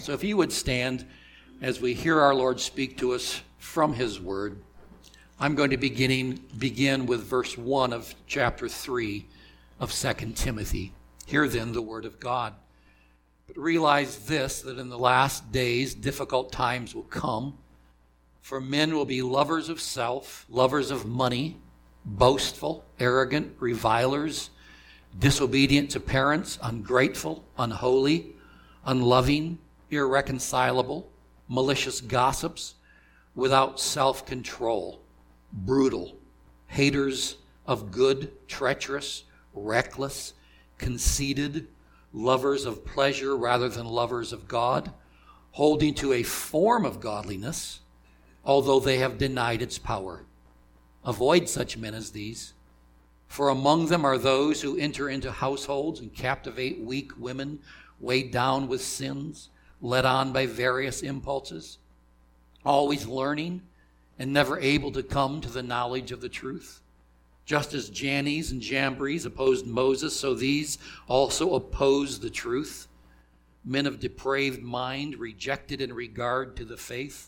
So if you would stand as we hear our Lord speak to us from his word, I'm going to begin with verse 1 of chapter 3 of 2 Timothy. Hear then the word of God. But realize this, that in the last days difficult times will come, for men will be lovers of self, lovers of money, boastful, arrogant, revilers, disobedient to parents, ungrateful, unholy, unloving, irreconcilable, malicious gossips, without self-control, brutal, haters of good, treacherous, reckless, conceited, lovers of pleasure rather than lovers of God, holding to a form of godliness, although they have denied its power. Avoid such men as these, for among them are those who enter into households and captivate weak women weighed down with sins, led on by various impulses, always learning and never able to come to the knowledge of the truth. Just as Jannes and Jambres opposed Moses, so these also oppose the truth. Men of depraved mind, rejected in regard to the faith.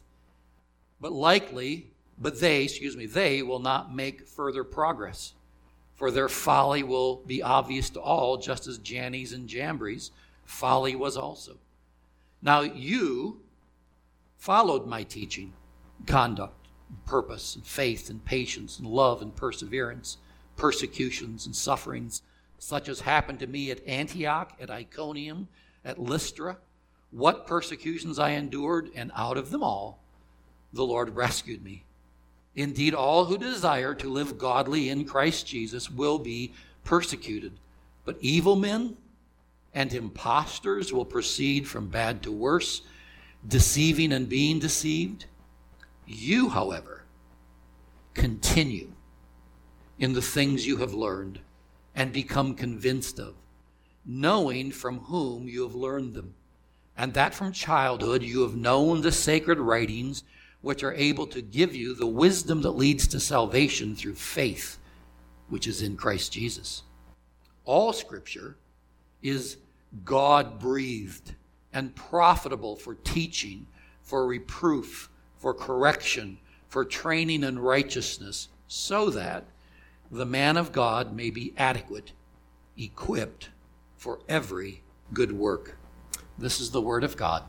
But they will not make further progress, for their folly will be obvious to all, just as Jannes and Jambres' folly was also. Now you followed my teaching, conduct, purpose, and faith, and patience, and love, and perseverance, persecutions and sufferings, such as happened to me at Antioch, at Iconium, at Lystra, what persecutions I endured, and out of them all the Lord rescued me. Indeed, all who desire to live godly in Christ Jesus will be persecuted, but evil men and impostors will proceed from bad to worse, deceiving and being deceived. You, however, continue in the things you have learned and become convinced of, knowing from whom you have learned them, and that from childhood you have known the sacred writings, which are able to give you the wisdom that leads to salvation through faith, which is in Christ Jesus. All Scripture is God-breathed and profitable for teaching, for reproof, for correction, for training in righteousness, so that the man of God may be adequate, equipped for every good work. This is the word of God.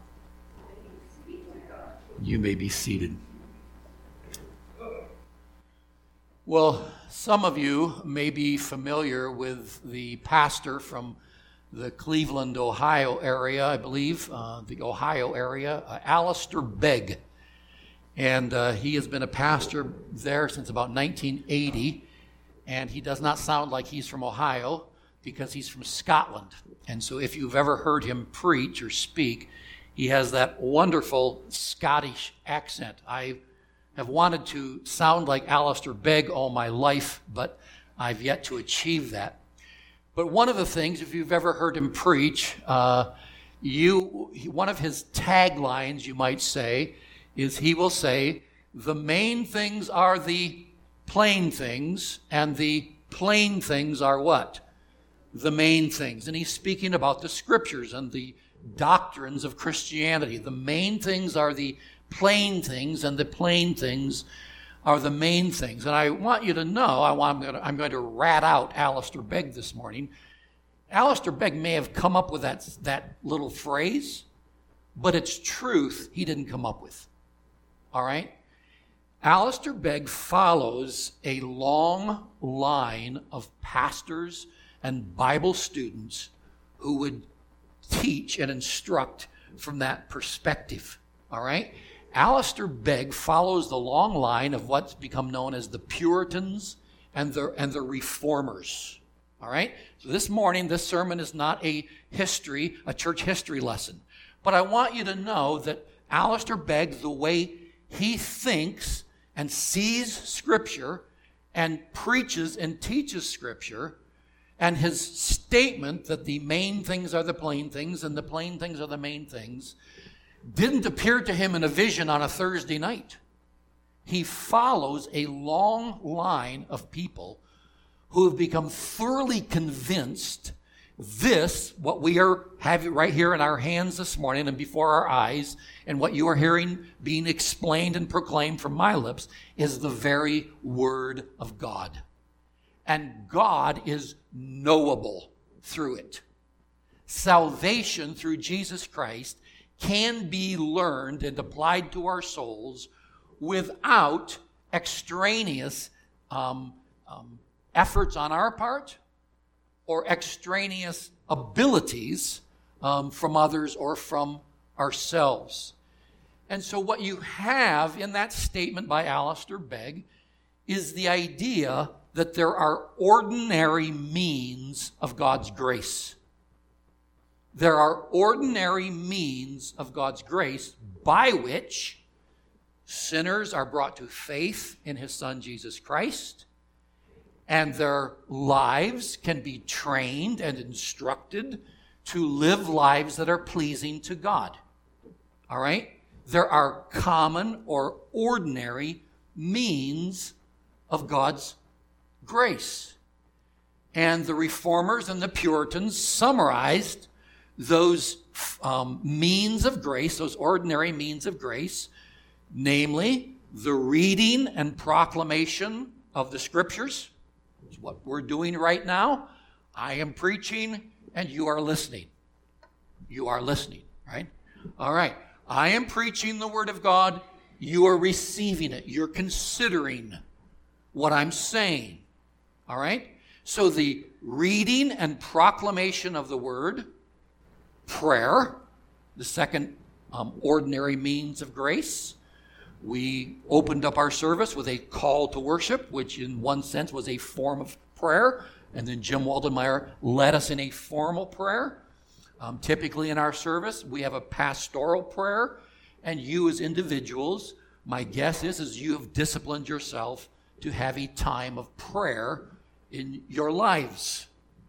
You may be seated. Well, some of you may be familiar with the pastor from the Cleveland, Ohio area, I believe, the Ohio area, Alistair Begg. And he has been a pastor there since about 1980, and he does not sound like he's from Ohio because he's from Scotland. And so if you've ever heard him preach or speak, he has that wonderful Scottish accent. I have wanted to sound like Alistair Begg all my life, but I've yet to achieve that. But one of the things, if you've ever heard him preach, one of his taglines, you might say, is he will say, the main things are the plain things, and the plain things are what? The main things. And he's speaking about the scriptures and the doctrines of Christianity. The main things are the plain things, and the plain things are the main things. And I want you to know, I'm going to rat out Alistair Begg this morning. Alistair Begg may have come up with that little phrase, but it's truth he didn't come up with. All right? Alistair Begg follows a long line of pastors and Bible students who would teach and instruct from that perspective. All right? Alistair Begg follows the long line of what's become known as the Puritans and the Reformers. All right? So this morning, this sermon is not a church history lesson. But I want you to know that Alistair Begg, the way he thinks and sees Scripture and preaches and teaches Scripture, and his statement that the main things are the plain things and the plain things are the main things, didn't appear to him in a vision on a Thursday night. He follows a long line of people who have become thoroughly convinced This, what we are having right here in our hands this morning and before our eyes, and what you are hearing being explained and proclaimed from my lips, is the very Word of God. And God is knowable through it. Salvation through Jesus Christ can be learned and applied to our souls without extraneous efforts on our part or extraneous abilities from others or from ourselves. And so what you have in that statement by Alistair Begg is the idea that there are ordinary means of God's grace. There are ordinary means of God's grace by which sinners are brought to faith in His Son, Jesus Christ, and their lives can be trained and instructed to live lives that are pleasing to God. All right? There are common or ordinary means of God's grace. And the Reformers and the Puritans summarized those means of grace, those ordinary means of grace, namely the reading and proclamation of the Scriptures. It's what we're doing right now. I am preaching and you are listening. You are listening, right? All right. I am preaching the Word of God. You are receiving it. You're considering what I'm saying. All right? So the reading and proclamation of the Word, prayer, the second ordinary means of grace. We opened up our service with a call to worship, which in one sense was a form of prayer. And then Jim Waldenmeyer led us in a formal prayer. Typically in our service, we have a pastoral prayer. And you as individuals, my guess is you have disciplined yourself to have a time of prayer in your lives.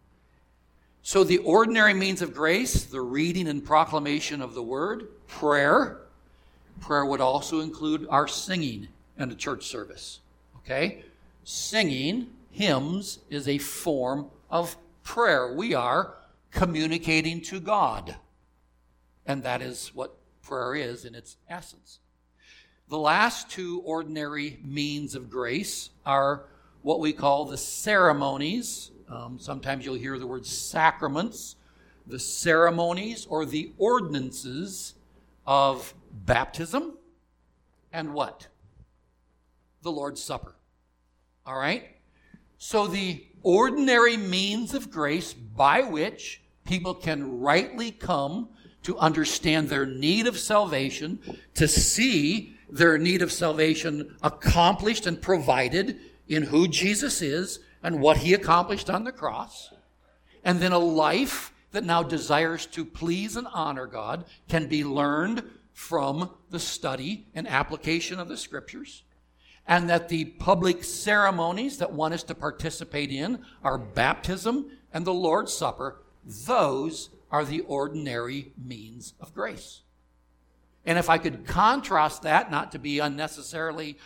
So the ordinary means of grace, the reading and proclamation of the Word, prayer. Prayer would also include our singing in a church service. Okay? Singing, hymns, is a form of prayer. We are communicating to God. And that is what prayer is in its essence. The last two ordinary means of grace are what we call the ceremonies. Sometimes you'll hear the word sacraments. The ceremonies or the ordinances of baptism and what? The Lord's Supper. All right? So the ordinary means of grace by which people can rightly come to understand their need of salvation, to see their need of salvation accomplished and provided in who Jesus is and what He accomplished on the cross, and then a life that now desires to please and honor God can be learned from the study and application of the Scriptures, and that the public ceremonies that one is to participate in are baptism and the Lord's Supper. Those are the ordinary means of grace. And if I could contrast that, not to be unnecessarily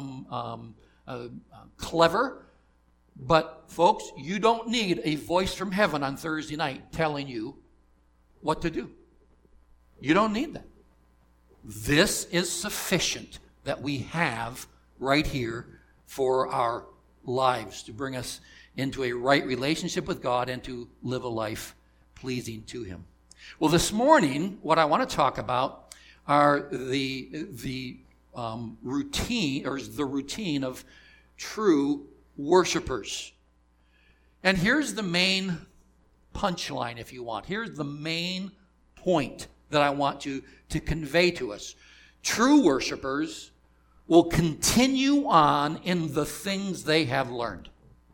clever, but folks, you don't need a voice from heaven on Thursday night telling you what to do. You don't need that. This is sufficient that we have right here for our lives to bring us into a right relationship with God and to live a life pleasing to Him. Well, this morning, what I want to talk about are the routine of true worshipers. And here's the main punchline, if you want. Here's the main point that I want to convey to us. True worshipers will continue on in the things they have learned.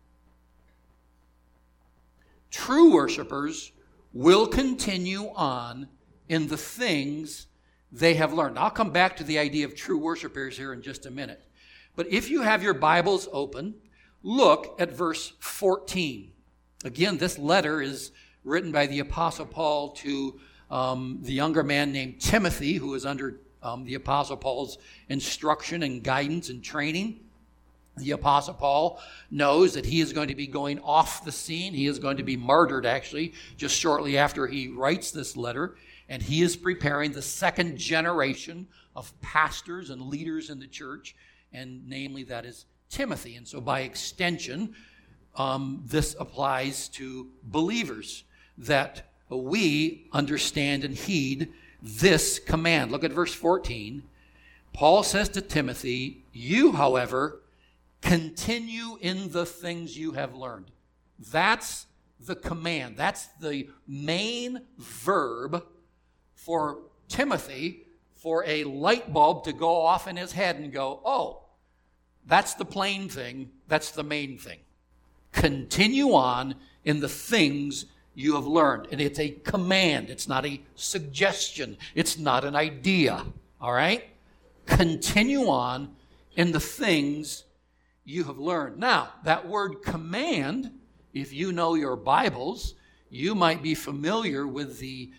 True worshipers will continue on in the things they have learned. I'll come back to the idea of true worshipers here in just a minute. But if you have your Bibles open, look at verse 14. Again, this letter is written by the Apostle Paul to the younger man named Timothy, who is under the Apostle Paul's instruction and guidance and training. The Apostle Paul knows that he is going to be going off the scene. He is going to be martyred, actually, just shortly after he writes this letter. And he is preparing the second generation of pastors and leaders in the church, and namely that is Timothy. And so by extension, this applies to believers, that we understand and heed this command. Look at verse 14. Paul says to Timothy, "You, however, continue in the things you have learned." That's the command. That's the main verb for Timothy, for a light bulb to go off in his head and go, oh, that's the plain thing. That's the main thing. Continue on in the things you have learned. And it's a command. It's not a suggestion. It's not an idea. All right? Continue on in the things you have learned. Now, that word command, if you know your Bibles, you might be familiar with the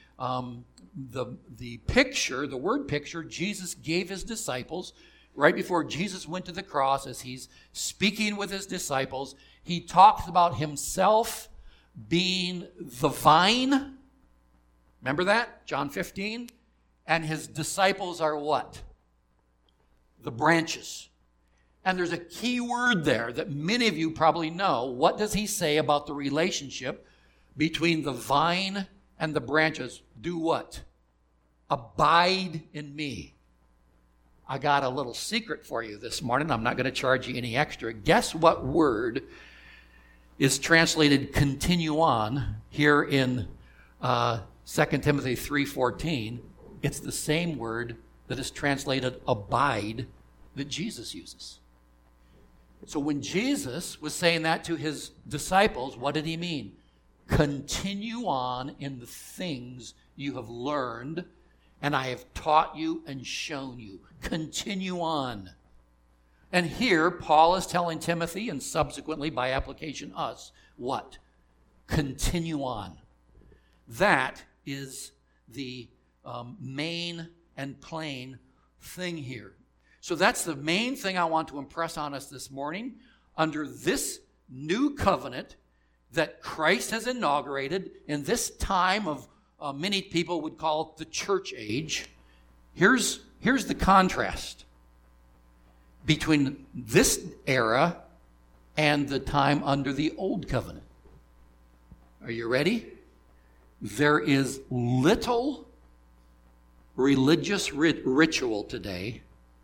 picture, the word picture Jesus gave his disciples right before Jesus went to the cross. As he's speaking with his disciples, he talks about himself being the vine. Remember that? John 15. And his disciples are what? The branches. And there's a key word there that many of you probably know. What does he say about the relationship between the vine and the branches? Do what? Abide in me. I got a little secret for you this morning. I'm not going to charge you any extra. Guess what word is translated continue on here in 2 Timothy 3:14? It's the same word that is translated abide that Jesus uses. So when Jesus was saying that to his disciples, what did he mean? Continue on in the things you have learned, and I have taught you and shown you. Continue on. And here, Paul is telling Timothy, and subsequently by application us, what? Continue on. That is the main and plain thing here. So that's the main thing I want to impress on us this morning. Under this new covenant that Christ has inaugurated in this time of many people would call it the church age, here's the contrast between this era and the time under the old covenant. Are you ready? There is little religious ritual today,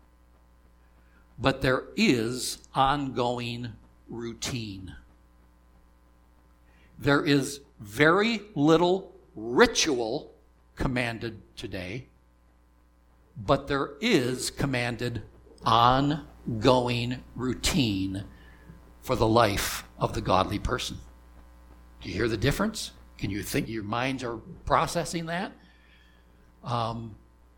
but there is ongoing routine. There is very little ritual commanded today, but there is commanded ongoing routine for the life of the godly person. Do you hear the difference? Can you think your minds are processing that? And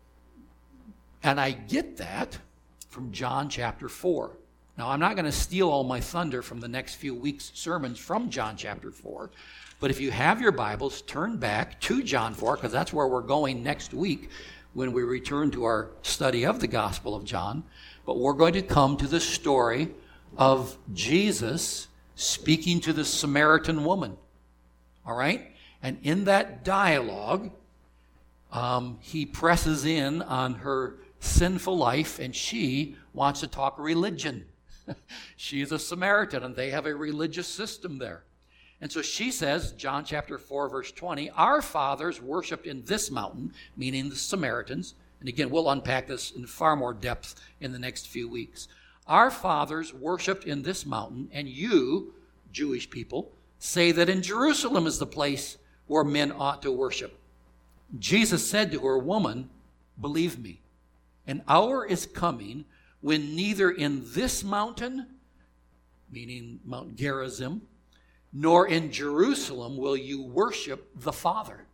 I get that from John chapter 4. Now, I'm not going to steal all my thunder from the next few weeks' sermons from John chapter 4, but if you have your Bibles, turn back to John 4, because that's where we're going next week when we return to our study of the Gospel of John. But we're going to come to the story of Jesus speaking to the Samaritan woman. All right? And in that dialogue, he presses in on her sinful life, and she wants to talk religion. She is a Samaritan, and they have a religious system there. And so she says, John chapter 4, verse 20, our fathers worshipped in this mountain, meaning the Samaritans. And again, we'll unpack this in far more depth in the next few weeks. Our fathers worshipped in this mountain, and you, Jewish people, say that in Jerusalem is the place where men ought to worship. Jesus said to her, woman, believe me, an hour is coming when neither in this mountain, meaning Mount Gerizim, nor in Jerusalem will you worship the Father.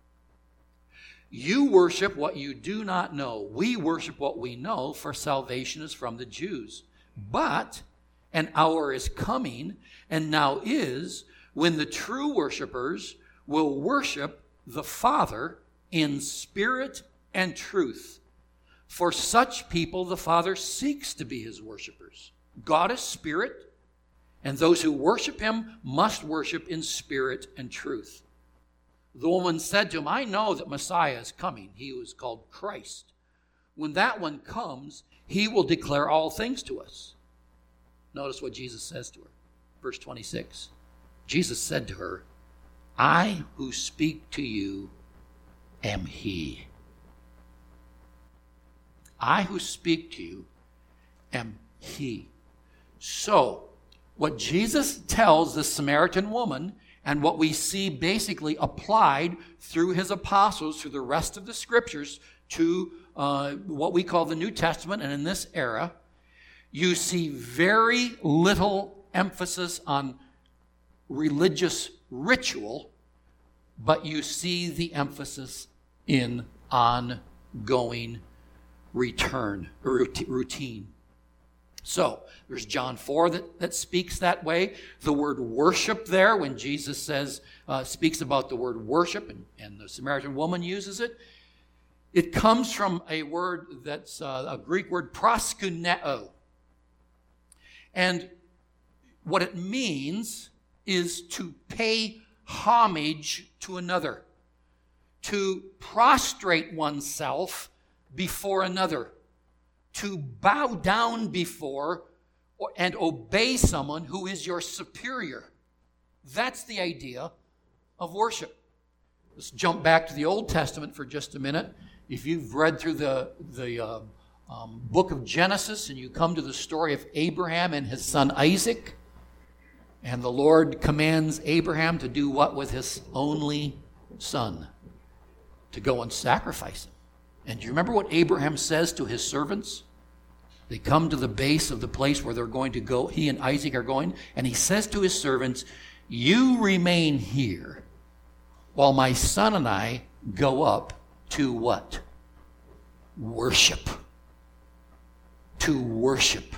You worship what you do not know. We worship what we know, for salvation is from the Jews. But an hour is coming, and now is, when the true worshipers will worship the Father in spirit and truth. For such people the Father seeks to be his worshipers. God is spirit, and those who worship him must worship in spirit and truth. The woman said to him, I know that Messiah is coming. He who is called Christ. When that one comes, he will declare all things to us. Notice what Jesus says to her. Verse 26. Jesus said to her, I who speak to you am he. I who speak to you am he. So, what Jesus tells the Samaritan woman, and what we see basically applied through his apostles, through the rest of the scriptures, to what we call the New Testament, and in this era, you see very little emphasis on religious ritual, but you see the emphasis in ongoing routine. So, there's John 4 that speaks that way. The word worship there, when Jesus speaks about the word worship, and the Samaritan woman uses it, it comes from a word that's a Greek word, proskuneo. And what it means is to pay homage to another, to prostrate oneself before another, to bow down before and obey someone who is your superior. That's the idea of worship. Let's jump back to the Old Testament for just a minute. If you've read through the book of Genesis and you come to the story of Abraham and his son Isaac, and the Lord commands Abraham to do what with his only son? To go and sacrifice him. And do you remember what Abraham says to his servants? They come to the base of the place where they're going to go. He and Isaac are going. And he says to his servants, you remain here while my son and I go up to what? Worship. To worship.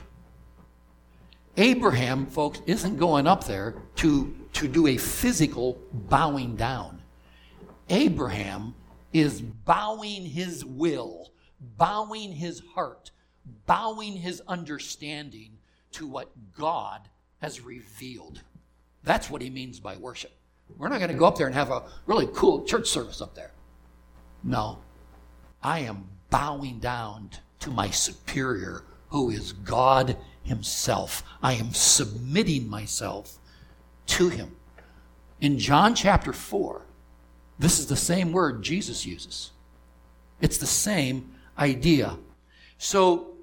Abraham, folks, isn't going up there to do a physical bowing down. Abraham is bowing his will, bowing his heart, bowing his understanding to what God has revealed. That's what he means by worship. We're not going to go up there and have a really cool church service up there. No. I am bowing down to my superior, who is God himself. I am submitting myself to him. In John chapter 4, this is the same word Jesus uses. It's the same idea. So,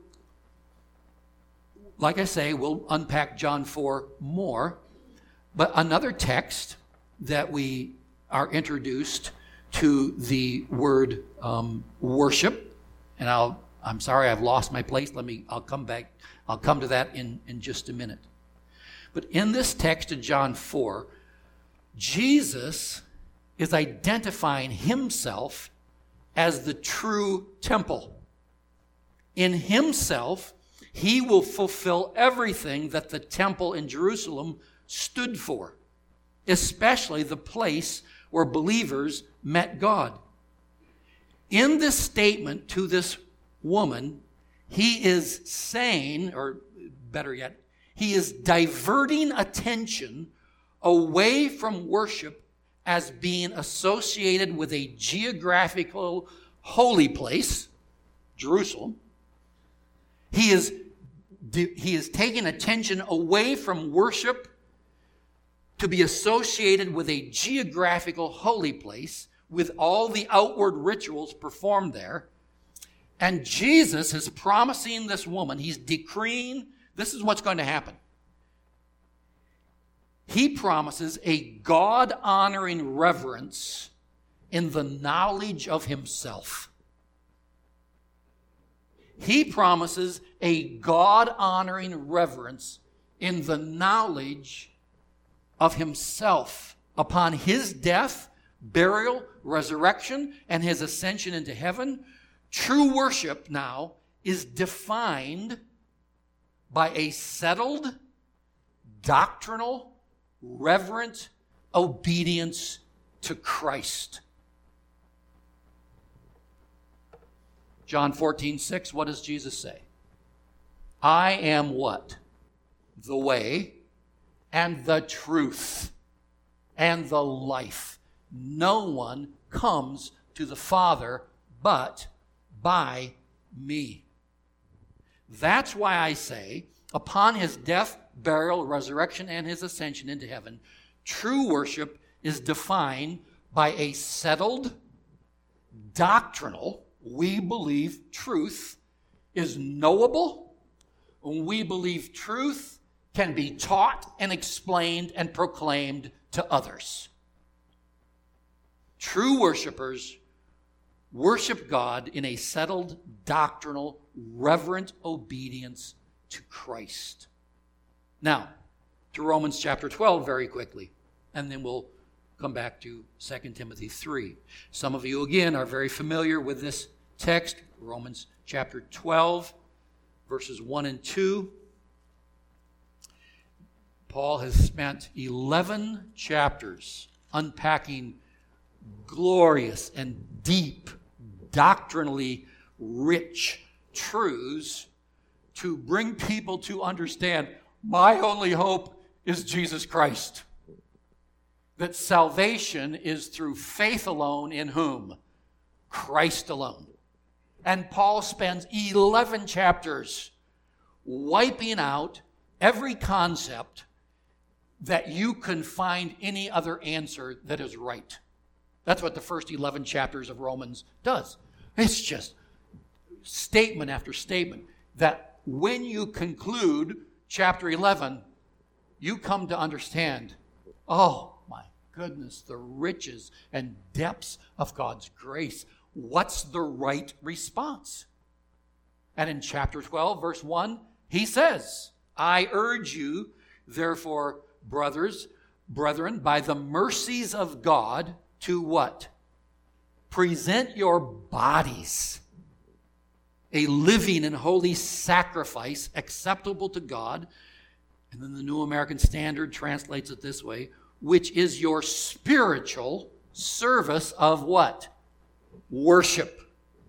like I say, we'll unpack John 4 more. But another text that we are introduced to the word worship, and I'm sorry I've lost my place. I'll come back. I'll come to that in just a minute. But in this text in John 4, Jesus is identifying himself as the true temple. In himself, he will fulfill everything that the temple in Jerusalem stood for, especially the place where believers met God. In this statement to this woman, he is saying, or better yet, he is diverting attention away from worship as being associated with a geographical holy place, Jerusalem. He is taking attention away from worship to be associated with a geographical holy place with all the outward rituals performed there. And Jesus is promising this woman, he's decreeing, this is what's going to happen. He promises a God-honoring reverence in the knowledge of himself. He promises a God-honoring reverence in the knowledge of himself upon his death, burial, resurrection, and his ascension into heaven. True worship now is defined by a settled, doctrinal, reverent obedience to Christ. John 14:6, what does Jesus say? I am what? the way, and the truth, and the life. No one comes to the Father but by me. That's why I say, upon his death, burial, resurrection, and his ascension into heaven, true worship is defined by a settled, doctrinal, we believe truth is knowable. We believe truth can be taught and explained and proclaimed to others. True worshipers worship God in a settled, doctrinal, reverent obedience to Christ. Now, to Romans chapter 12 very quickly, and then we'll come back to 2 Timothy 3. Some of you, again, are very familiar with this text, Romans chapter 12, verses 1 and 2. Paul has spent 11 chapters unpacking glorious and deep, doctrinally rich truths to bring people to understand my only hope is Jesus Christ. That salvation is through faith alone in whom? Christ alone. And Paul spends 11 chapters wiping out every concept that you can find any other answer that is right. That's what the first 11 chapters of Romans does. It's just statement after statement that when you conclude chapter 11, you come to understand, oh my goodness, the riches and depths of God's grace. What's the right response? And in chapter 12, verse 1, he says, I urge you, therefore, brethren, by the mercies of God, to what? Present your bodies a living and holy sacrifice acceptable to God. And then the New American Standard translates it this way, which is your spiritual service of what? Worship.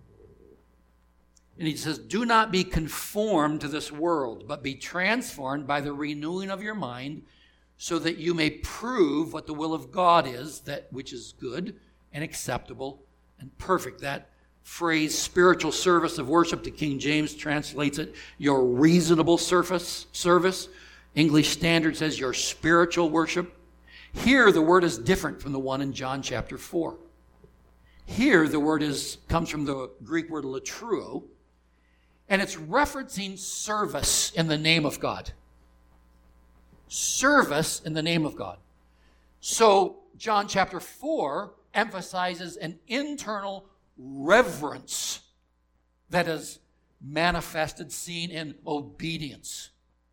And he says, do not be conformed to this world, but be transformed by the renewing of your mind, so that you may prove what the will of God is, that which is good and acceptable and perfect. That phrase, spiritual service of worship, the King James translates it, your reasonable service. English Standard says your spiritual worship. Here the word is different from the one in John chapter 4. Here the word comes from the Greek word latruo, and it's referencing service in the name of God. Service in the name of God. So John chapter 4 emphasizes an internal reverence that is manifested, seen in obedience.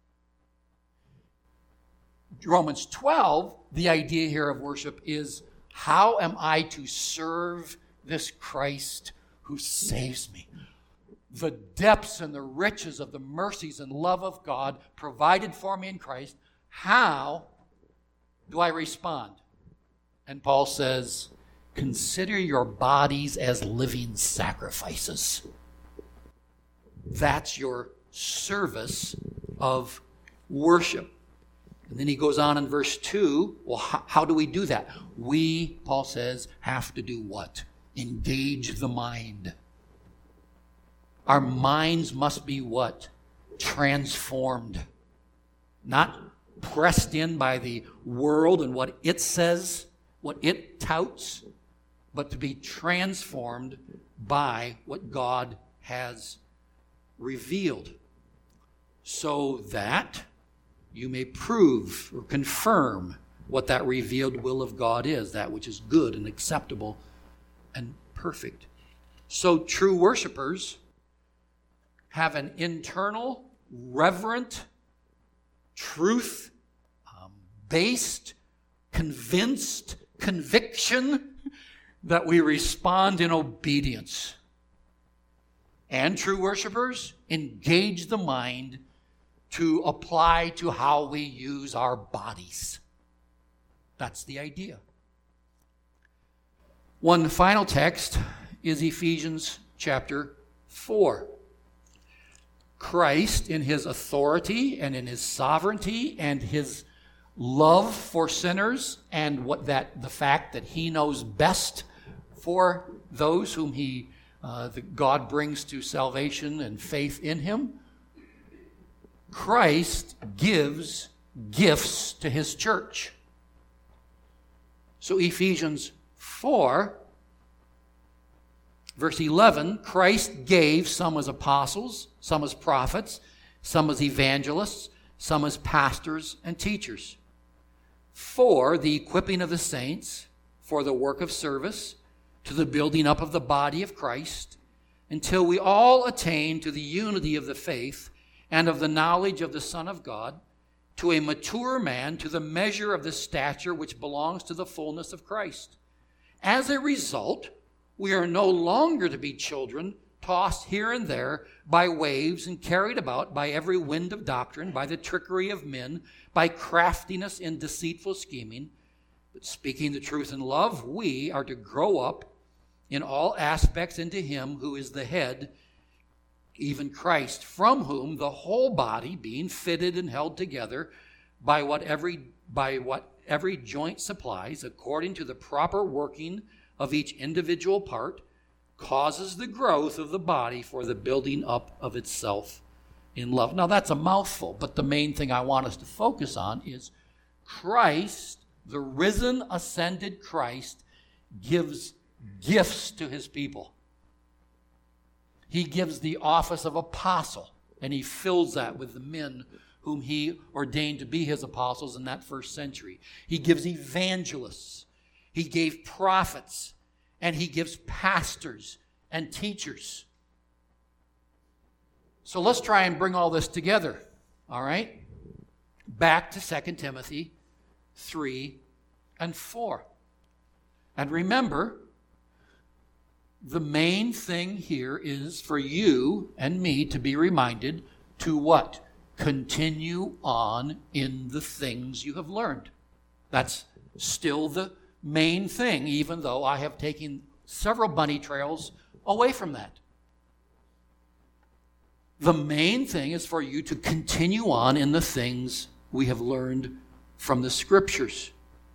Romans 12, the idea here of worship is, how am I to serve this Christ who saves me? The depths and the riches of the mercies and love of God provided for me in Christ. How do I respond? And Paul says, consider your bodies as living sacrifices. That's your service of worship. And then he goes on in verse 2, well, how do we do that? We, Paul says, have to do what? Engage the mind. Our minds must be what? Transformed. Not pressed in by the world and what it says, what it touts, but to be transformed by what God has revealed, so that you may prove or confirm what that revealed will of God is, that which is good and acceptable and perfect. So true worshipers have an internal, reverent, truth-based, convinced conviction that we respond in obedience. And true worshipers engage the mind to apply to how we use our bodies. That's the idea. One final text is Ephesians chapter 4. Christ in his authority and in his sovereignty and his love for sinners, and the fact that he knows best for those whom God brings to salvation and faith in him, Christ gives gifts to his church. So Ephesians 4, verse 11, Christ gave some as apostles, some as prophets, some as evangelists, some as pastors and teachers, for the equipping of the saints, for the work of service, to the building up of the body of Christ, until we all attain to the unity of the faith and of the knowledge of the Son of God, to a mature man, to the measure of the stature which belongs to the fullness of Christ. As a result, we are no longer to be children, tossed here and there by waves and carried about by every wind of doctrine, by the trickery of men, by craftiness in deceitful scheming. But speaking the truth in love, we are to grow up in all aspects into him who is the head, even Christ, from whom the whole body, being fitted and held together by what every joint supplies, according to the proper working of each individual part, causes the growth of the body for the building up of itself in love. Now that's a mouthful, but the main thing I want us to focus on is Christ, the risen, ascended Christ, gives gifts to his people. He gives the office of apostle, and he fills that with the men whom he ordained to be his apostles in that first century. He gives evangelists. He gave prophets, and he gives pastors and teachers. So let's try and bring all this together, all right? Back to 2 Timothy 3 and 4. And remember, the main thing here is for you and me to be reminded to what? Continue on in the things you have learned. That's still the main thing, even though I have taken several bunny trails away from that. The main thing is for you to continue on in the things we have learned from the Scriptures.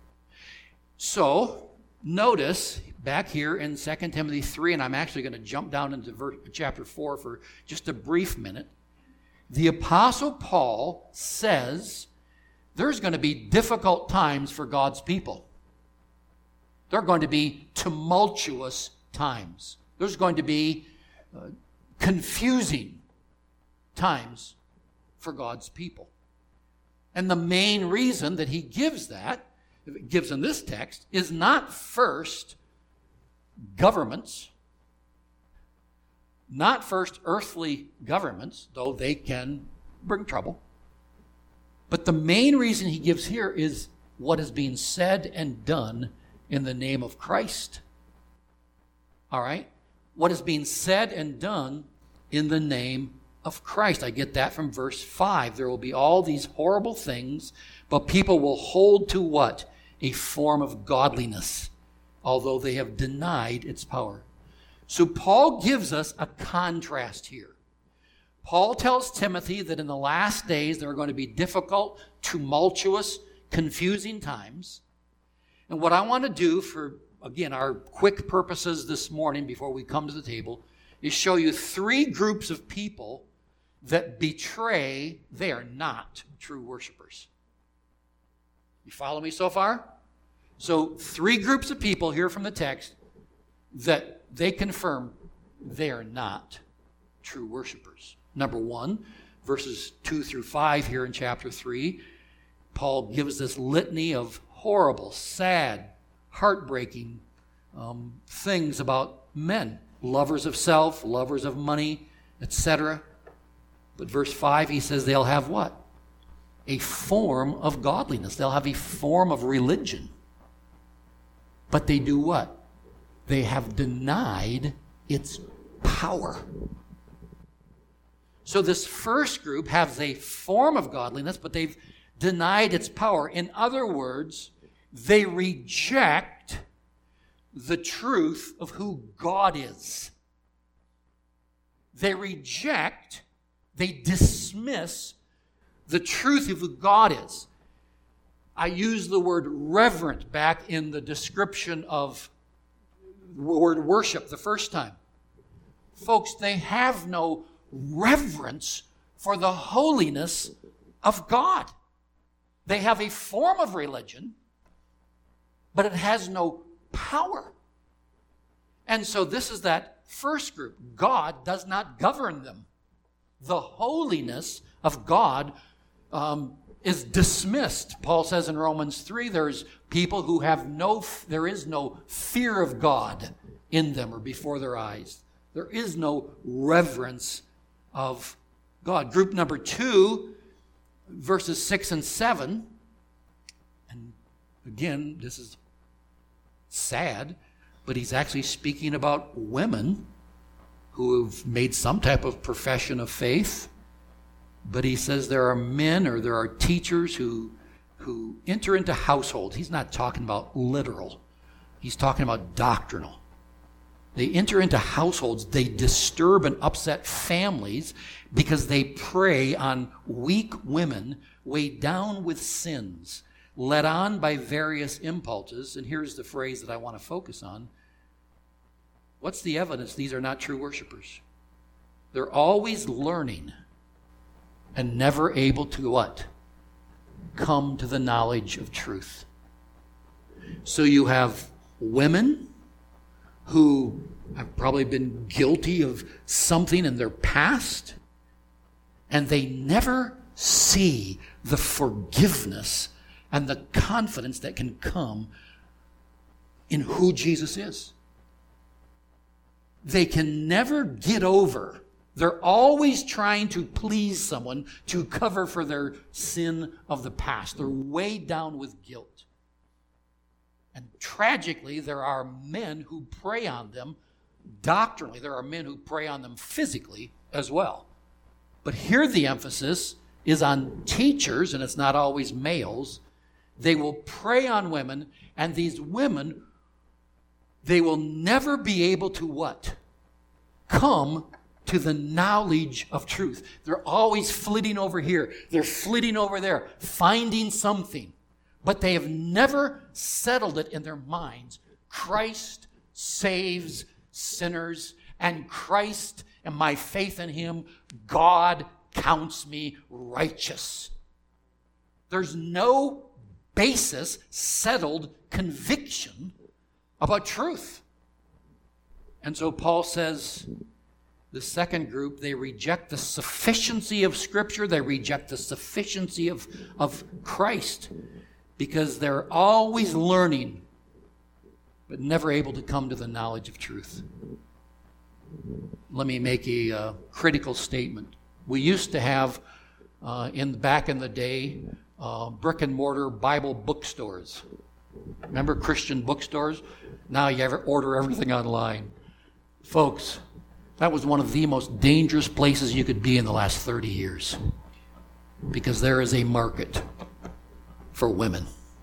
So, notice back here in 2 Timothy 3, and I'm actually going to jump down into chapter 4 for just a brief minute. The Apostle Paul says there's going to be difficult times for God's people. There are going to be tumultuous times. There's going to be confusing times for God's people. And the main reason that he gives in this text, is not first governments, not first earthly governments, though they can bring trouble. But the main reason he gives here is what is being said and done in the name of Christ. All right? What is being said and done in the name of Christ. I get that from verse 5. There will be all these horrible things, but people will hold to what? A form of godliness, although they have denied its power. So Paul gives us a contrast here. Paul tells Timothy that in the last days there are going to be difficult, tumultuous, confusing times. And what I want to do for, again, our quick purposes this morning before we come to the table is show you three groups of people that betray they are not true worshipers. You follow me so far? So three groups of people here from the text that they confirm they are not true worshipers. Number one, verses 2 through 5 here in chapter 3, Paul gives this litany of horrible, sad, heartbreaking things about men. Lovers of self, lovers of money, etc. But verse 5, he says they'll have what? A form of godliness. They'll have a form of religion. But they do what? They have denied its power. So this first group has a form of godliness, but they've denied its power. In other words, they reject the truth of who God is. They reject They dismiss the truth of who God is. I used the word reverent back in the description of the word worship the first time. Folks, they have no reverence for the holiness of God. They have a form of religion, but it has no power. And so this is that first group. God does not govern them. The holiness of God is dismissed. Paul says in Romans 3, there's people who there is no fear of God in them or before their eyes. There is no reverence of God. Group number 2, verses 6 and 7. And again, this is sad, but he's actually speaking about women who have made some type of profession of faith. But he says there are men or there are teachers who enter into households. He's not talking about literal. He's talking about doctrinal. They enter into households. They disturb and upset families because they prey on weak women weighed down with sins, led on by various impulses. And here's the phrase that I want to focus on. What's the evidence these are not true worshipers? They're always learning and never able to what? Come to the knowledge of truth. So you have women who have probably been guilty of something in their past, and they never see the forgiveness and the confidence that can come in who Jesus is. They can never get over. They're always trying to please someone to cover for their sin of the past. They're weighed down with guilt. And tragically, there are men who prey on them doctrinally. There are men who prey on them physically as well. But here the emphasis is on teachers, and it's not always males. They will prey on women, and these women, they will never be able to what? Come to the knowledge of truth. They're always flitting over here. They're flitting over there, finding something. But they have never settled it in their minds. Christ saves sinners, and Christ and my faith in him, God counts me righteous. There's no basis, settled conviction about truth. And so Paul says, the second group, they reject the sufficiency of Scripture. They reject the sufficiency of Christ because they're always learning but never able to come to the knowledge of truth. Let me make a critical statement. We used to have, back in the day, brick and mortar Bible bookstores. Remember Christian bookstores? Now you order everything online. Folks, that was one of the most dangerous places you could be in the last 30 years because there is a market for women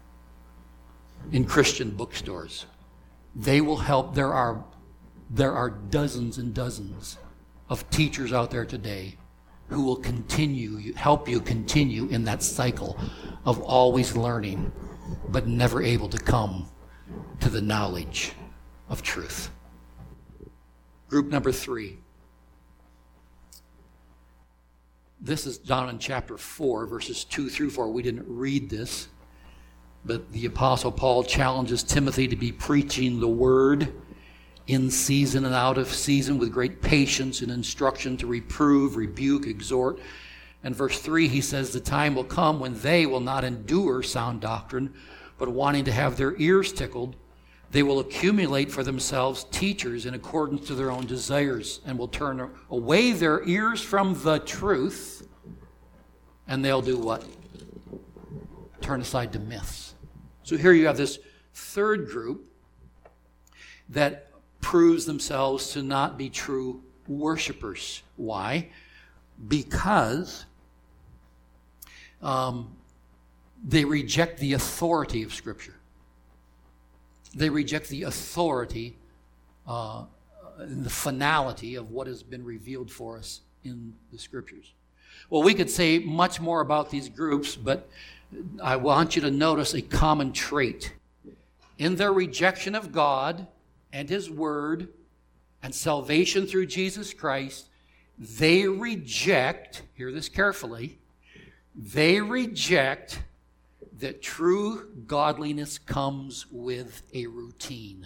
in Christian bookstores. They will help. There are dozens and dozens of teachers out there today who will help you continue in that cycle of always learning but never able to come to the knowledge of truth. Group number 3. This is down in chapter 4, verses 2 through 4. We didn't read this, but the Apostle Paul challenges Timothy to be preaching the word in season and out of season with great patience and instruction to reprove, rebuke, exhort. And verse 3, he says, the time will come when they will not endure sound doctrine, but wanting to have their ears tickled, they will accumulate for themselves teachers in accordance to their own desires and will turn away their ears from the truth, and they'll do what? Turn aside to myths. So here you have this third group that proves themselves to not be true worshipers. Why? Because they reject the authority of Scripture. They reject the authority and the finality of what has been revealed for us in the Scriptures. Well, we could say much more about these groups, but I want you to notice a common trait. In their rejection of God and His Word and salvation through Jesus Christ, they reject, hear this carefully, they reject that true godliness comes with a routine.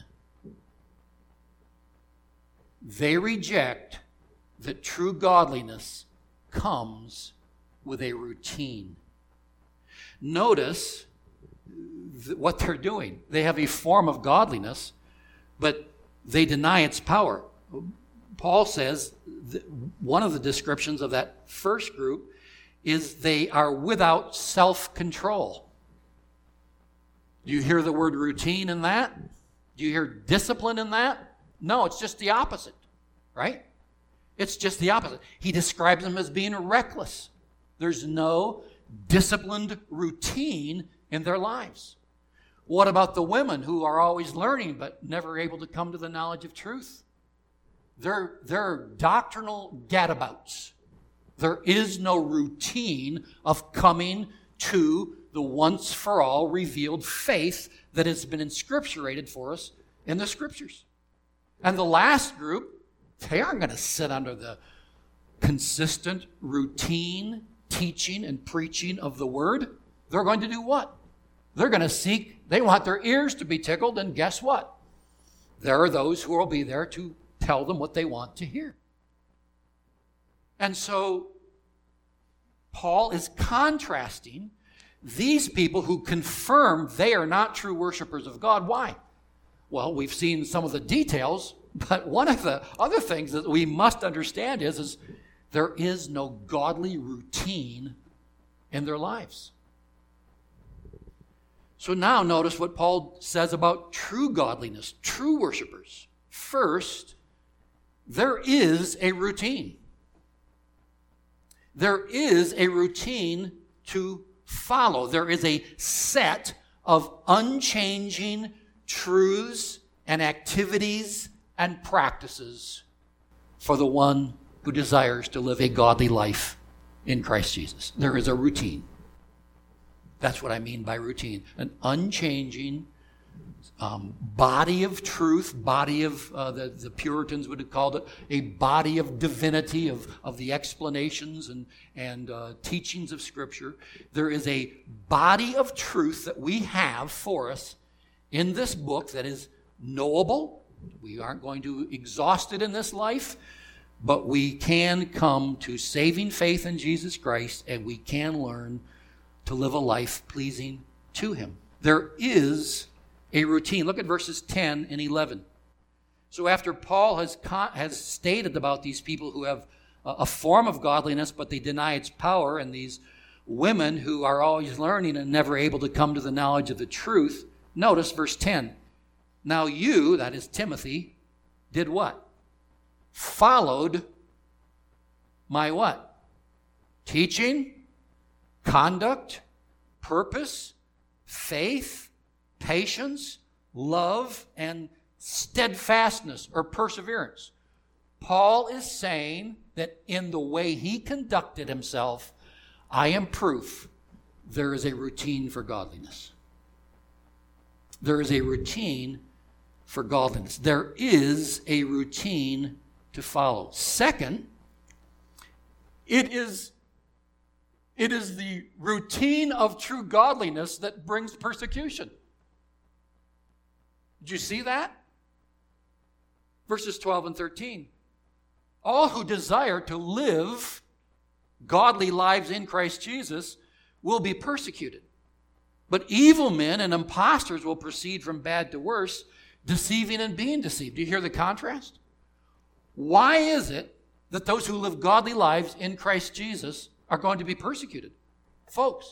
They reject that true godliness comes with a routine. Notice what they're doing. They have a form of godliness, but they deny its power. Paul says that one of the descriptions of that first group is they are without self-control. Do you hear the word routine in that? Do you hear discipline in that? No, it's just the opposite, right? It's just the opposite. He describes them as being reckless. There's no disciplined routine in their lives. What about the women who are always learning but never able to come to the knowledge of truth? They're doctrinal gadabouts. There is no routine of coming to the once-for-all revealed faith that has been inscripturated for us in the Scriptures. And the last group, they aren't going to sit under the consistent routine teaching and preaching of the Word. They're going to do what? They're going to seek, they want their ears to be tickled, and guess what? There are those who will be there to tell them what they want to hear. And so, Paul is contrasting these people who confirm they are not true worshipers of God. Why? Well, we've seen some of the details, but one of the other things that we must understand is there is no godly routine in their lives. So now notice what Paul says about true godliness, true worshipers. First, there is a routine. There is a routine to follow. There is a set of unchanging truths and activities and practices for the one who desires to live a godly life in Christ Jesus. There is a routine. That's what I mean by routine. An unchanging body of truth, body of, the Puritans would have called it, a body of divinity, of the explanations and teachings of Scripture. There is a body of truth that we have for us in this book that is knowable. We aren't going to exhaust it in this life, but we can come to saving faith in Jesus Christ, and we can learn to live a life pleasing to Him. There is a routine. Look at verses 10 and 11. So after Paul has stated about these people who have a form of godliness, but they deny its power, and these women who are always learning and never able to come to the knowledge of the truth, notice verse 10. Now you, that is Timothy, did what? Followed my what? Teaching, conduct, purpose, faith, patience, love, and steadfastness or perseverance. Paul is saying that in the way he conducted himself, I am proof there is a routine for godliness. There is a routine for godliness. There is a routine to follow. Second, it is the routine of true godliness that brings persecution. Did you see that? Verses 12 and 13. All who desire to live godly lives in Christ Jesus will be persecuted. But evil men and impostors will proceed from bad to worse, deceiving and being deceived. Do you hear the contrast? Why is it that those who live godly lives in Christ Jesus are going to be persecuted? Folks,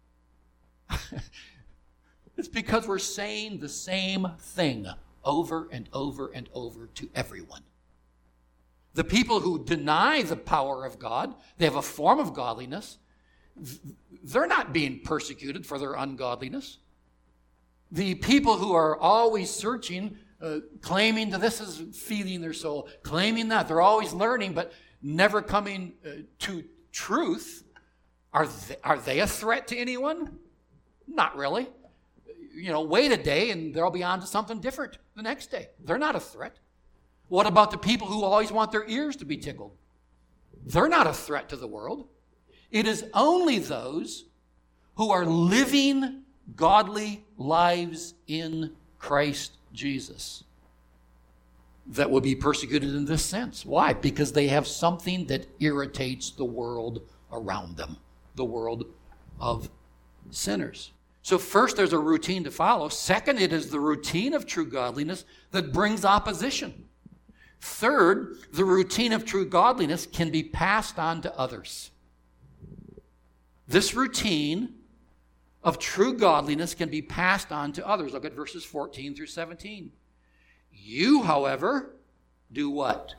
it's because we're saying the same thing over and over and over to everyone. The people who deny the power of God, they have a form of godliness, they're not being persecuted for their ungodliness. The people who are always searching, claiming that this is feeding their soul, claiming that, they're always learning, but never coming to truth, are they a threat to anyone? Not really. Wait a day and they'll be on to something different the next day. They're not a threat. What about the people who always want their ears to be tickled? They're not a threat to the world. It is only those who are living godly lives in Christ Jesus that will be persecuted in this sense. Why? Because they have something that irritates the world around them, the world of sinners. So first, there's a routine to follow. Second, it is the routine of true godliness that brings opposition. Third, the routine of true godliness can be passed on to others. This routine of true godliness can be passed on to others. Look at verses 14 through 17. You, however, do what?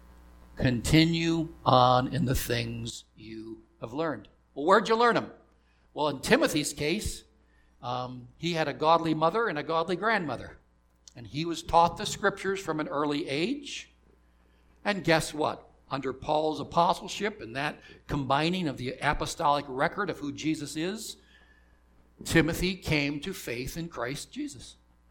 Continue on in the things you have learned. Well, where'd you learn them? Well, in Timothy's case, he had a godly mother and a godly grandmother. And he was taught the scriptures from an early age. And guess what? Under Paul's apostleship and that combining of the apostolic record of who Jesus is, Timothy came to faith in Christ Jesus.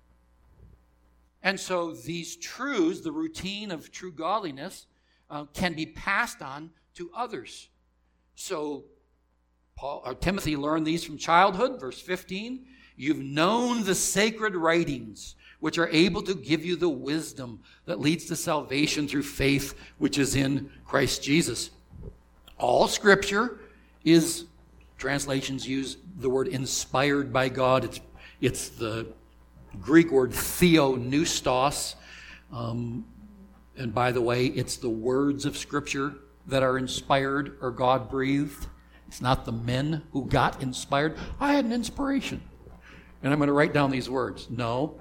And so these truths, the routine of true godliness, can be passed on to others. So Timothy learned these from childhood. Verse 15, you've known the sacred writings, which are able to give you the wisdom that leads to salvation through faith, which is in Christ Jesus. All Scripture is, translations use the word inspired by God. It's the Greek word theopneustos. And by the way, it's the words of Scripture that are inspired or God-breathed. It's not the men who got inspired. I had an inspiration, and I'm going to write down these words. No.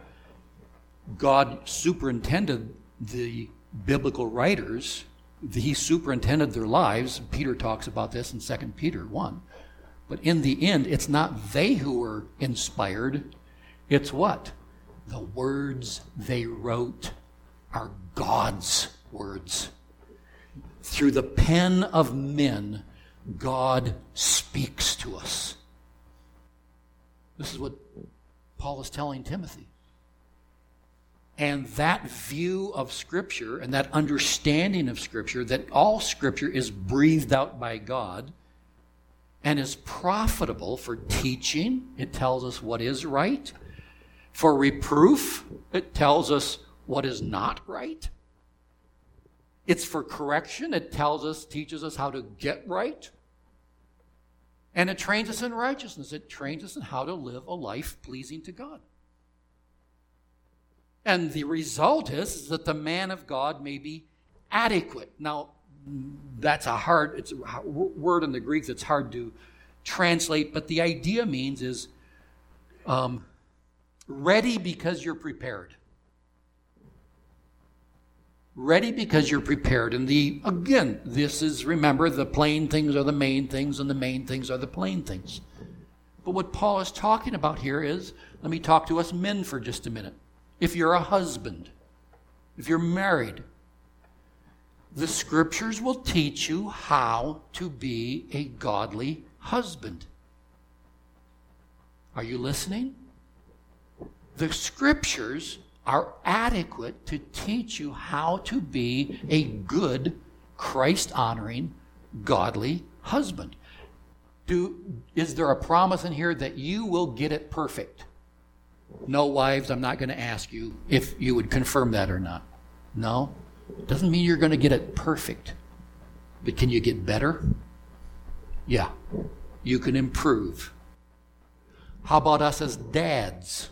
God superintended the biblical writers. He superintended their lives. Peter talks about this in 2 Peter 1. But in the end, it's not they who were inspired. It's what? The words they wrote are God's words. Through the pen of men, God speaks to us. This is what Paul is telling Timothy. And that view of Scripture and that understanding of Scripture, that all Scripture is breathed out by God and is profitable for teaching. It tells us what is right. For reproof, it tells us what is not right. It's for correction. It teaches us how to get right. And it trains us in righteousness. It trains us in how to live a life pleasing to God. And the result is that the man of God may be adequate. Now, it's a word in the Greek that's hard to translate, but the idea means is ready because you're prepared. Ready because you're prepared. And this is, remember, the plain things are the main things, and the main things are the plain things. But what Paul is talking about here is, let me talk to us men for just a minute. If you're a husband, if you're married, the Scriptures will teach you how to be a godly husband. Are you listening? The Scriptures are adequate to teach you how to be a good, Christ-honoring, godly husband. Is there a promise in here that you will get it perfect? No, wives, I'm not going to ask you if you would confirm that or not. No? It doesn't mean you're going to get it perfect. But can you get better? Yeah. You can improve. How about us as dads?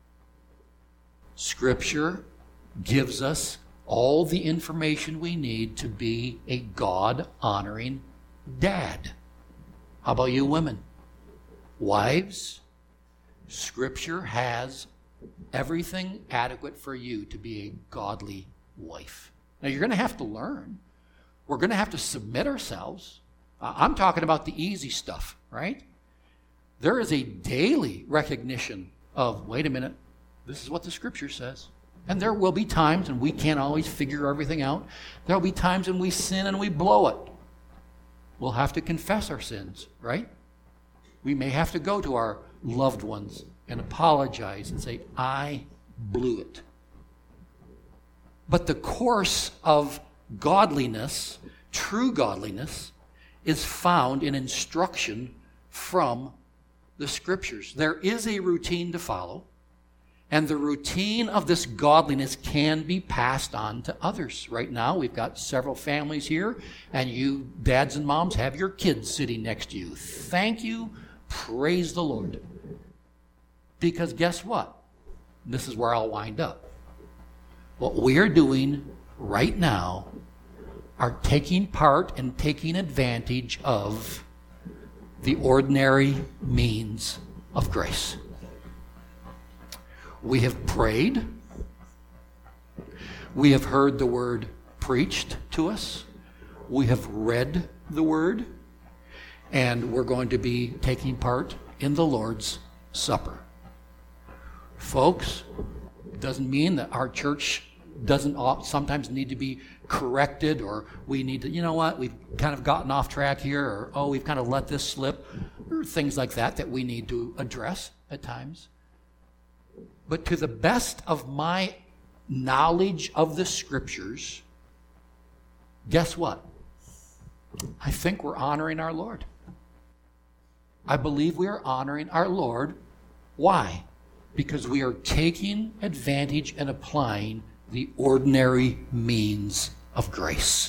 Scripture gives us all the information we need to be a God-honoring dad. How about you women? Wives? Scripture has everything adequate for you to be a godly wife. Now, you're going to have to learn. We're going to have to submit ourselves. I'm talking about the easy stuff, right? There is a daily recognition of, wait a minute, this is what the Scripture says. And there will be times, and we can't always figure everything out, there will be times when we sin and we blow it. we'll have to confess our sins, right? We may have to go to our loved ones and apologize and say, I blew it. But the course of godliness, true godliness, is found in instruction from the Scriptures. There is a routine to follow, and the routine of this godliness can be passed on to others. Right now, we've got several families here, and you dads and moms have your kids sitting next to you. Thank you. Praise the Lord. Because guess what? This is where I'll wind up. What we are doing right now are taking part and taking advantage of the ordinary means of grace. We have prayed. We have heard the word preached to us. We have read the word. And we're going to be taking part in the Lord's Supper. Folks, it doesn't mean that our church doesn't sometimes need to be corrected, or we need to, you know what, we've kind of gotten off track here, or oh, we've kind of let this slip, or things like that we need to address at times. But to the best of my knowledge of the Scriptures, guess what? I think we're honoring our Lord. I believe we are honoring our Lord. Why? Because we are taking advantage and applying the ordinary means of grace.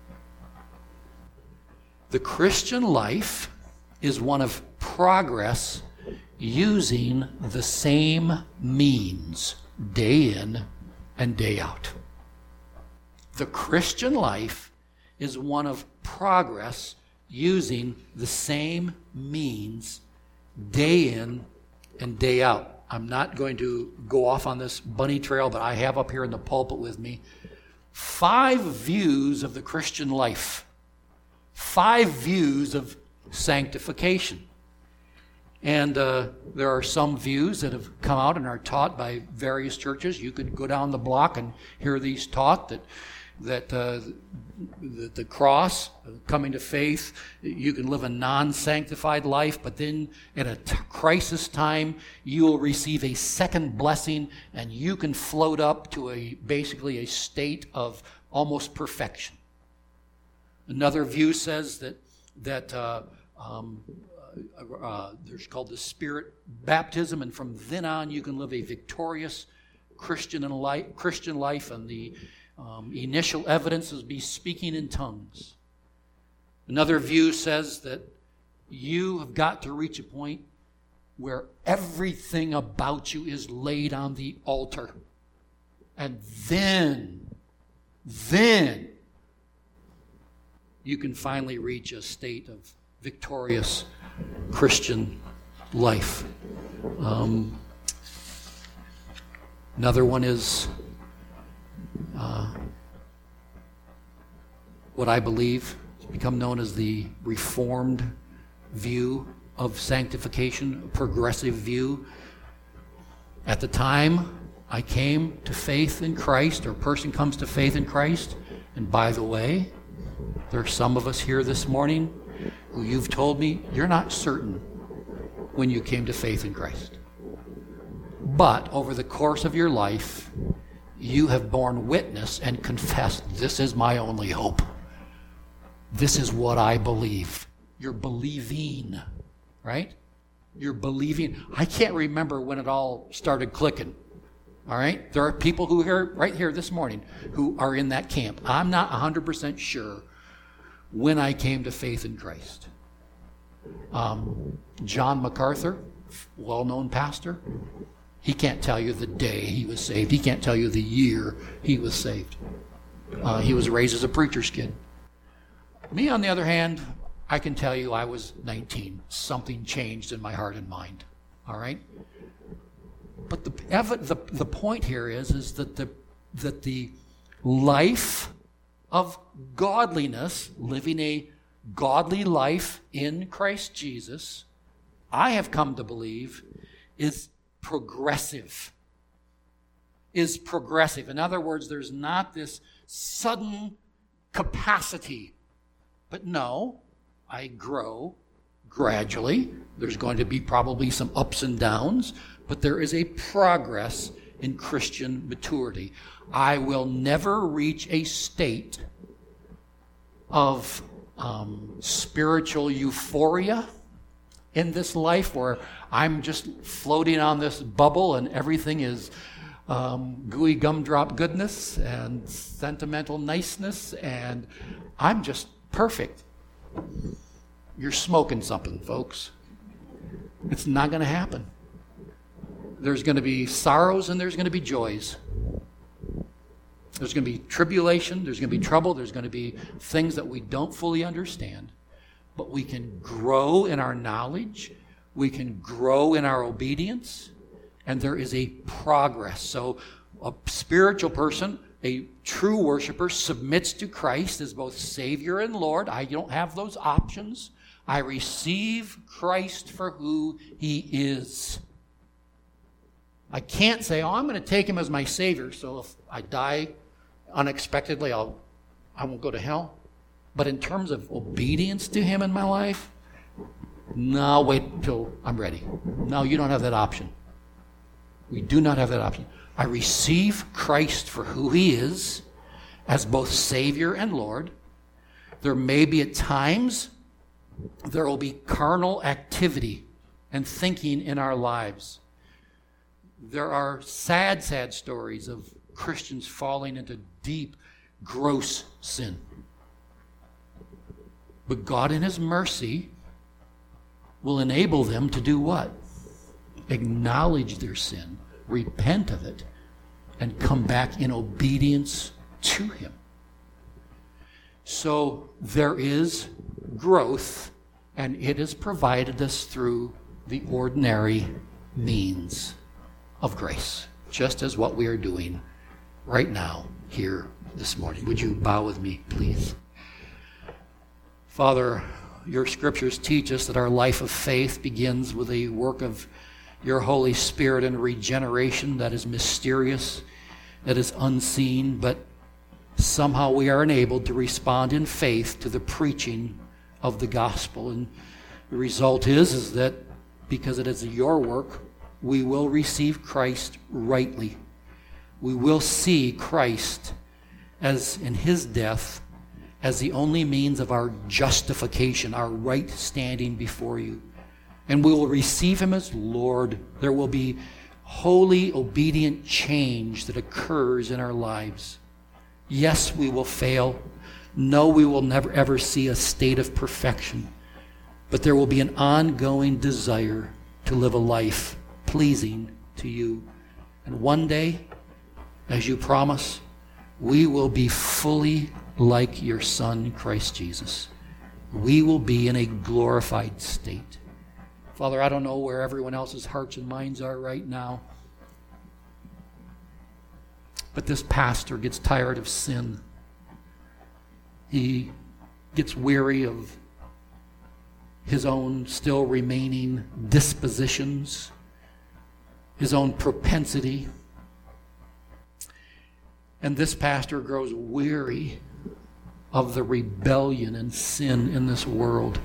The Christian life is one of progress using the same means day in and day out. The Christian life is one of progress using the same means day in and day out. I'm not going to go off on this bunny trail, but I have up here in the pulpit with me 5 views of the Christian life, 5 views of sanctification. And there are some views that have come out and are taught by various churches. You could go down the block and hear these taught that the cross, coming to faith, you can live a non-sanctified life, but then at a crisis time, you will receive a second blessing, and you can float up to basically a state of almost perfection. Another view says that there's called the Spirit baptism, and from then on, you can live a victorious Christian life, and the initial evidence is be speaking in tongues. Another view says that you have got to reach a point where everything about you is laid on the altar. And then you can finally reach a state of victorious Christian life. Another one is what I believe has become known as the Reformed view of sanctification, a progressive view. At the time I came to faith in Christ, or a person comes to faith in Christ, and by the way, there are some of us here this morning who you've told me you're not certain when you came to faith in Christ. But over the course of your life, you have borne witness and confessed, this is my only hope. This is what I believe. You're believing, right? You're believing. I can't remember when it all started clicking, all right? There are people who are right here this morning who are in that camp. I'm not 100% sure when I came to faith in Christ. John MacArthur, well-known pastor, he can't tell you the day he was saved. He can't tell you the year he was saved. He was raised as a preacher's kid. Me, on the other hand, I can tell you I was 19. Something changed in my heart and mind. All right? But the point here is that the life of godliness, living a godly life in Christ Jesus, I have come to believe is progressive. In other words, there's not this sudden capacity. But no, I grow gradually. There's going to be probably some ups and downs, but there is a progress in Christian maturity. I will never reach a state of spiritual euphoria in this life where I'm just floating on this bubble and everything is gooey gumdrop goodness and sentimental niceness and I'm just perfect. You're smoking something, folks. It's not going to happen. There's going to be sorrows and there's going to be joys. There's going to be tribulation, there's going to be trouble, there's going to be things that we don't fully understand. But we can grow in our knowledge, we can grow in our obedience, and there is a progress. So a spiritual person, a true worshiper, submits to Christ as both Savior and Lord. I don't have those options. I receive Christ for who He is. I can't say, I'm going to take Him as my Savior, so if I die unexpectedly, I won't go to hell. But in terms of obedience to Him in my life, no, wait until I'm ready. No, you don't have that option. We do not have that option. I receive Christ for who He is as both Savior and Lord. There may be at times there will be carnal activity and thinking in our lives. There are sad, sad stories of Christians falling into deep, gross sin. But God in His mercy will enable them to do what? Acknowledge their sin, repent of it, and come back in obedience to Him. So there is growth, and it is provided us through the ordinary means of grace, just as what we are doing right now here this morning. Would you bow with me, please? Father, your scriptures teach us that our life of faith begins with a work of your Holy Spirit and regeneration that is mysterious, that is unseen, but somehow we are enabled to respond in faith to the preaching of the gospel. And the result is that because it is your work, we will receive Christ rightly. We will see Christ as in His death as the only means of our justification, our right standing before you. And we will receive Him as Lord. There will be holy, obedient change that occurs in our lives. Yes, we will fail. No, we will never ever see a state of perfection. But there will be an ongoing desire to live a life pleasing to you. And one day, as you promise, we will be fully like your Son, Christ Jesus. We will be in a glorified state. Father, I don't know where everyone else's hearts and minds are right now, but this pastor gets tired of sin. He gets weary of his own still remaining dispositions, his own propensity. And this pastor grows weary of the rebellion and sin in this world.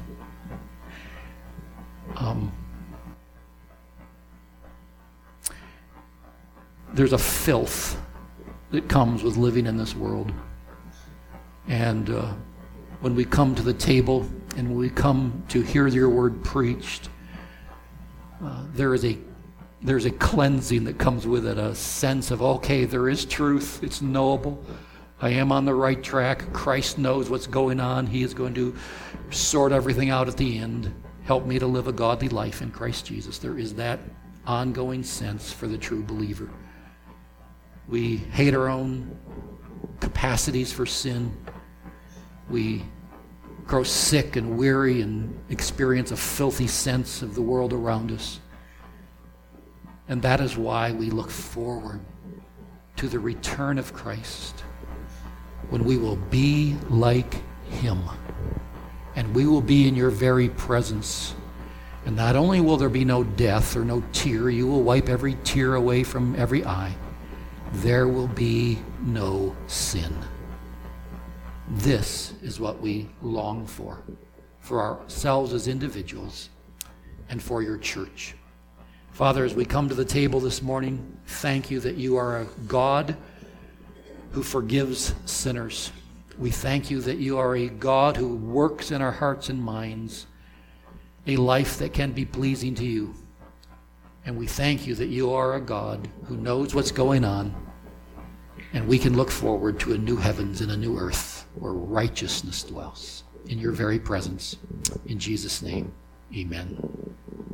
There's a filth that comes with living in this world. And when we come to the table and when we come to hear your word preached, there's a cleansing that comes with it, a sense of, okay, there is truth, it's knowable, I am on the right track, Christ knows what's going on, He is going to sort everything out at the end, help me to live a godly life in Christ Jesus. There is that ongoing sense for the true believer. We hate our own capacities for sin. We grow sick and weary and experience a filthy sense of the world around us. And that is why we look forward to the return of Christ, when we will be like Him, and we will be in your very presence. And not only will there be no death or no tear, you will wipe every tear away from every eye. There will be no sin. This is what we long for. for ourselves as individuals, and for your church. Father, as we come to the table this morning, thank you that you are a God who forgives sinners. We thank you that you are a God who works in our hearts and minds a life that can be pleasing to you. And we thank you that you are a God who knows what's going on, and we can look forward to a new heavens and a new earth where righteousness dwells in your very presence. In Jesus' name, amen.